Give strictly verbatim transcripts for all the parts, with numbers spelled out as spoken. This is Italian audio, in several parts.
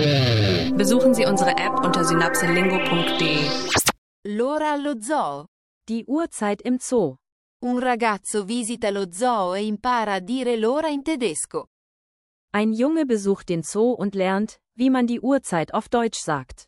Besuchen Sie unsere App unter synapselingo punkt de. L'ora allo zoo. Die Uhrzeit im Zoo. Un ragazzo visita lo zoo e impara a dire l'ora in tedesco. Ein Junge besucht den Zoo und lernt, wie man die Uhrzeit auf Deutsch sagt.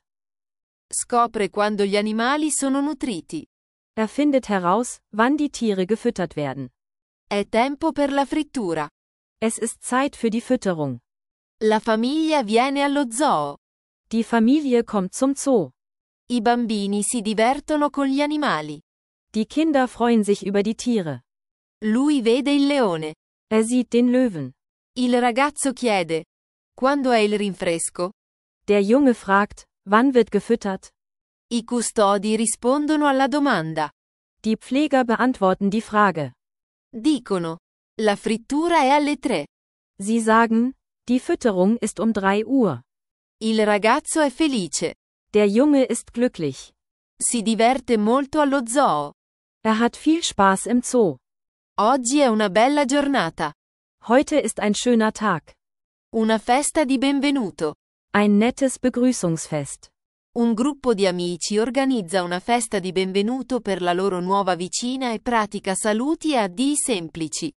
Scopre quando gli animali sono nutriti. Er findet heraus, wann die Tiere gefüttert werden. È tempo per la frittura. Es ist Zeit für die Fütterung. La famiglia viene allo zoo. Die Familie kommt zum Zoo. I bambini si divertono con gli animali. Die Kinder freuen sich über die Tiere. Lui vede il leone. Er sieht den Löwen. Il ragazzo chiede: quando è il rinfresco? Der Junge fragt, wann wird gefüttert? I custodi rispondono alla domanda. Die Pfleger beantworten die Frage. Dicono: la frittura è alle tre. Sie sagen, die Fütterung ist um drei Uhr. Il ragazzo è felice. Der Junge ist glücklich. Si diverte molto allo zoo. Er hat viel Spaß im Zoo. Oggi è una bella giornata. Heute ist ein schöner Tag. Una festa di benvenuto. Ein nettes Begrüßungsfest. Un gruppo di amici organizza una festa di benvenuto per la loro nuova vicina e pratica saluti e addii semplici.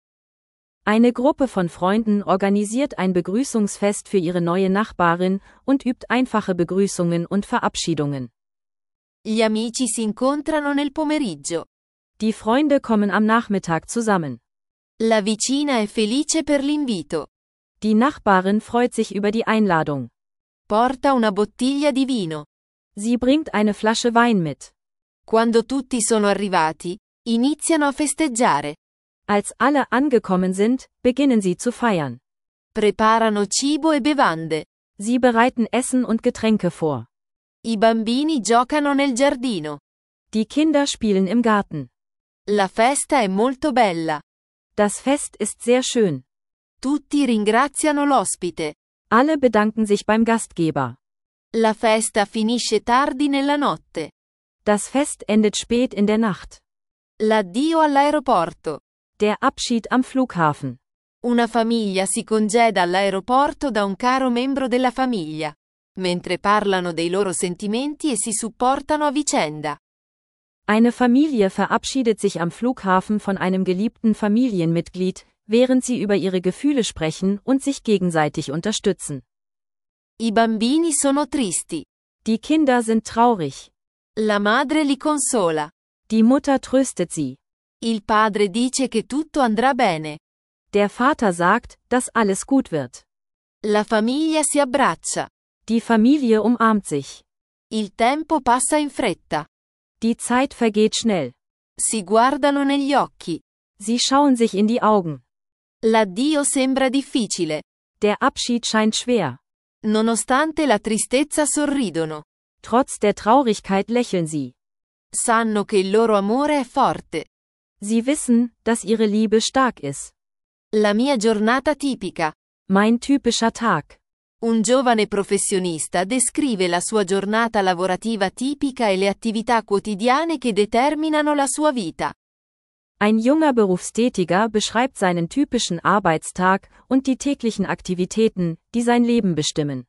Eine Gruppe von Freunden organisiert ein Begrüßungsfest für ihre neue Nachbarin und übt einfache Begrüßungen und Verabschiedungen. Gli amici si incontrano nel pomeriggio. Die Freunde kommen am Nachmittag zusammen. La vicina è felice per l'invito. Die Nachbarin freut sich über die Einladung. Porta una bottiglia di vino. Sie bringt eine Flasche Wein mit. Quando tutti sono arrivati, iniziano a festeggiare. Als alle angekommen sind, beginnen sie zu feiern. Preparano cibo e bevande. Sie bereiten Essen und Getränke vor. I bambini giocano nel giardino. Die Kinder spielen im Garten. La festa è molto bella. Das Fest ist sehr schön. Tutti ringraziano l'ospite. Alle bedanken sich beim Gastgeber. La festa finisce tardi nella notte. Das Fest endet spät in der Nacht. L'addio all'aeroporto. Der Abschied am Flughafen. Una famiglia si congeda all'aeroporto da un caro membro della famiglia, mentre parlano dei loro sentimenti e si supportano a vicenda. Eine Familie verabschiedet sich am Flughafen von einem geliebten Familienmitglied, während sie über ihre Gefühle sprechen und sich gegenseitig unterstützen. I bambini sono tristi. Die Kinder sind traurig. La madre li consola. Die Mutter tröstet sie. Il padre dice che tutto andrà bene. Der Vater sagt, dass alles gut wird. La famiglia si abbraccia. Die Familie umarmt sich. Il tempo passa in fretta. Die Zeit vergeht schnell. Si guardano negli occhi. Sie schauen sich in die Augen. L'addio sembra difficile. Der Abschied scheint schwer. Nonostante la tristezza sorridono. Trotz der Traurigkeit lächeln sie. Sanno che il loro amore è forte. Sie wissen, dass ihre Liebe stark ist. La mia giornata tipica. Mein typischer Tag. Un giovane professionista descrive la sua giornata lavorativa tipica e le attività quotidiane che determinano la sua vita. Ein junger Berufstätiger beschreibt seinen typischen Arbeitstag und die täglichen Aktivitäten, die sein Leben bestimmen.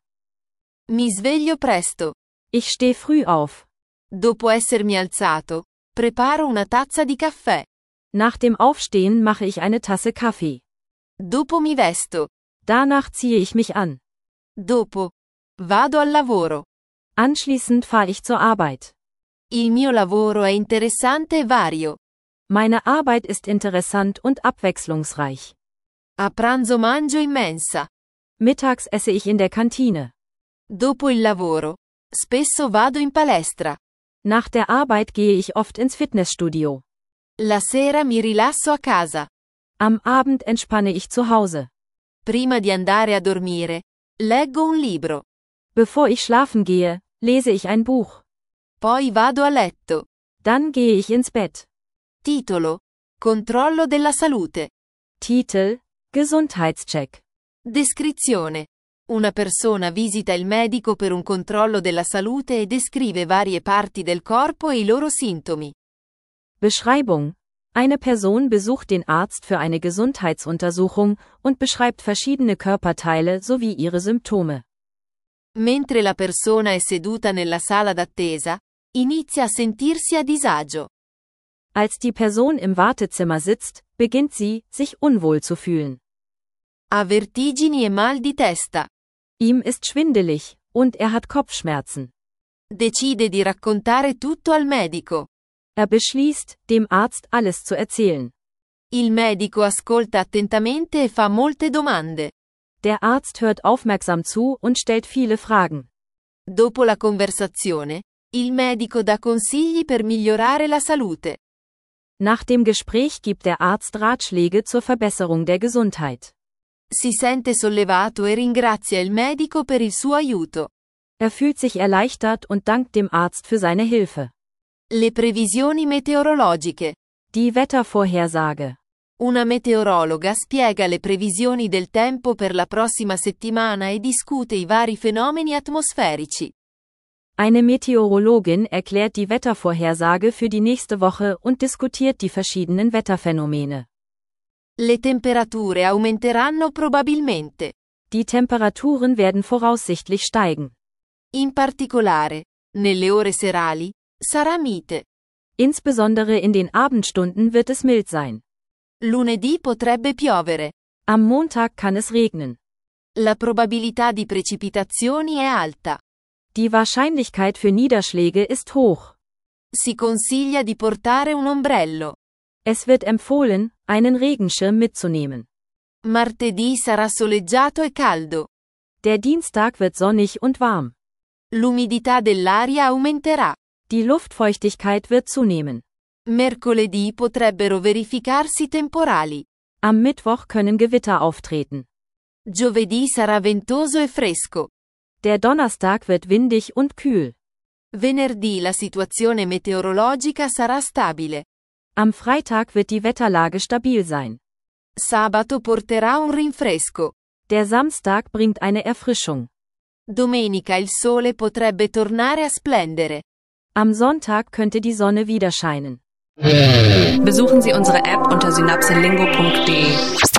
Mi sveglio presto. Ich stehe früh auf. Dopo essermi alzato, preparo una tazza di caffè. Nach dem Aufstehen mache ich eine Tasse Kaffee. Dopo mi vesto. Danach ziehe ich mich an. Dopo, vado al lavoro. Anschließend fahre ich zur Arbeit. Il mio lavoro è interessante e vario. Meine Arbeit ist interessant und abwechslungsreich. A pranzo mangio in mensa. Mittags esse ich in der Kantine. Dopo il lavoro, spesso vado in palestra. Nach der Arbeit gehe ich oft ins Fitnessstudio. La sera mi rilasso a casa. Am Abend entspanne ich zu Hause. Prima di andare a dormire, leggo un libro. Bevor ich schlafen gehe, lese ich ein Buch. Poi vado a letto. Dann gehe ich ins Bett. Titolo: Controllo della salute. Titel: Gesundheitscheck. Descrizione: una persona visita il medico per un controllo della salute e descrive varie parti del corpo e i loro sintomi. Beschreibung: Eine Person besucht den Arzt für eine Gesundheitsuntersuchung und beschreibt verschiedene Körperteile sowie ihre Symptome. Mentre la persona è seduta nella sala d'attesa, inizia a sentirsi a disagio. Als die Person im Wartezimmer sitzt, beginnt sie, sich unwohl zu fühlen. Ha vertigini e mal di testa. Ihm ist schwindelig, und er hat Kopfschmerzen. Decide di raccontare tutto al medico. Er beschließt, dem Arzt alles zu erzählen. Il medico ascolta attentamente e fa molte domande. Der Arzt hört aufmerksam zu und stellt viele Fragen. Dopo la conversazione, il medico dà consigli per migliorare la salute. Nach dem Gespräch gibt der Arzt Ratschläge zur Verbesserung der Gesundheit. Si sente sollevato e ringrazia il medico per il suo aiuto. Er fühlt sich erleichtert und dankt dem Arzt für seine Hilfe. Le previsioni meteorologiche. Die Wettervorhersage. Una meteorologa spiega le previsioni del tempo per la prossima settimana e discute i vari fenomeni atmosferici. Eine Meteorologin erklärt die Wettervorhersage für die nächste Woche und diskutiert die verschiedenen Wetterphänomene. Le temperature aumenteranno probabilmente. Die Temperaturen werden voraussichtlich steigen. In particolare, nelle ore serali, sarà mite. Insbesondere in den Abendstunden wird es mild sein. Lunedì potrebbe piovere. Am Montag kann es regnen. La probabilità di precipitazioni è alta. Die Wahrscheinlichkeit für Niederschläge ist hoch. Si consiglia di portare un ombrello. Es wird empfohlen, einen Regenschirm mitzunehmen. Martedì sarà soleggiato e caldo. Der Dienstag wird sonnig und warm. L'umidità dell'aria aumenterà. Die Luftfeuchtigkeit wird zunehmen. Mercoledì potrebbero verificarsi temporali. Am Mittwoch können Gewitter auftreten. Giovedì sarà ventoso e fresco. Der Donnerstag wird windig und kühl. Venerdì la situazione meteorologica sarà stabile. Am Freitag wird die Wetterlage stabil sein. Sabato porterà un rinfresco. Der Samstag bringt eine Erfrischung. Domenica il sole potrebbe tornare a splendere. Am Sonntag könnte die Sonne wieder scheinen. Besuchen Sie unsere App unter synapselingo punkt de.